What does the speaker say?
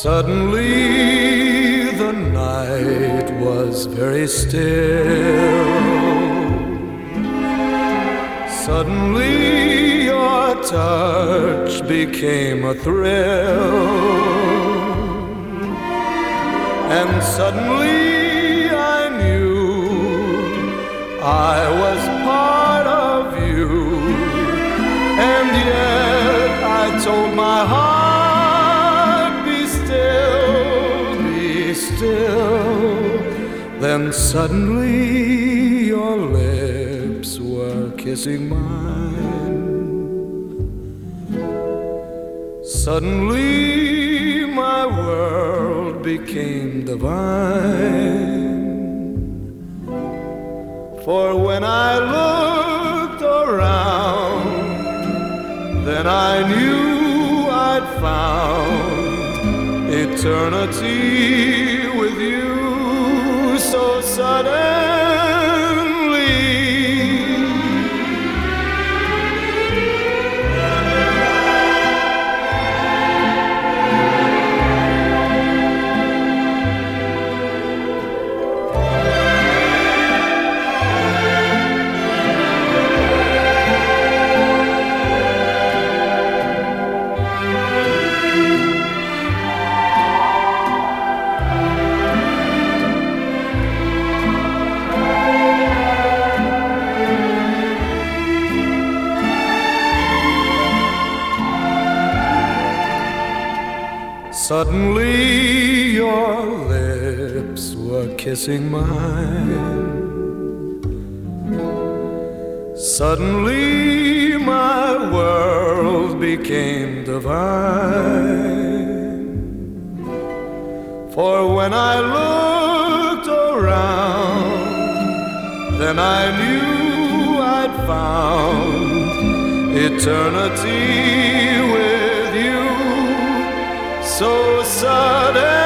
Suddenly the night was very still. Suddenly your touch became a thrill. And suddenly I knew I was part of you. And yet I told my heart, be still. Then suddenly your lips were kissing mine. Suddenly my world became divine. For when I looked around, then I knew I'd found eternity with you so suddenly. Suddenly your lips were kissing mine. Suddenly my world became divine. For when I looked around, then I knew I'd found eternity with you so sudden.